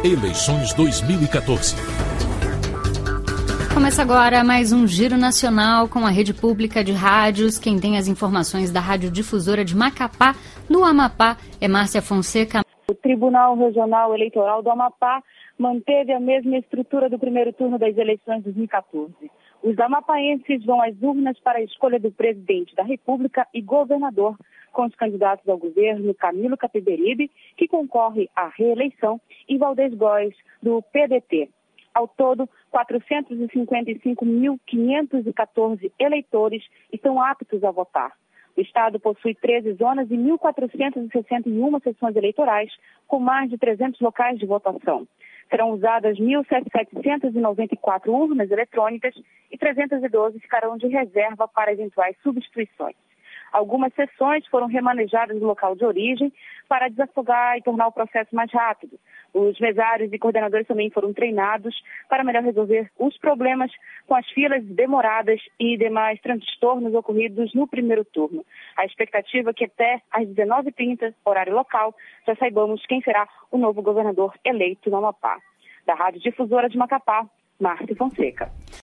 Eleições 2014. Começa agora mais um Giro Nacional com a Rede Pública de Rádios. Quem tem as informações da Rádio Difusora de Macapá, no Amapá, é Márcia Fonseca. O Tribunal Regional Eleitoral do Amapá manteve a mesma estrutura do primeiro turno das eleições de 2014. Os amapaenses vão às urnas para a escolha do presidente da República e governador, com os candidatos ao governo Camilo Capiberibe, que concorre à reeleição, e Valdez Góes, do PDT. Ao todo, 455.514 eleitores estão aptos a votar. O estado possui 13 zonas e 1.461 sessões eleitorais, com mais de 300 locais de votação. Serão usadas 1.794 urnas eletrônicas e 312 ficarão de reserva para eventuais substituições. Algumas sessões foram remanejadas no local de origem para desafogar e tornar o processo mais rápido. Os mesários e coordenadores também foram treinados para melhor resolver os problemas com as filas demoradas e demais transtornos ocorridos no primeiro turno. A expectativa é que até às 19h30, horário local, já saibamos quem será o novo governador eleito no Amapá. Da Rádio Difusora de Macapá, Márcia Fonseca.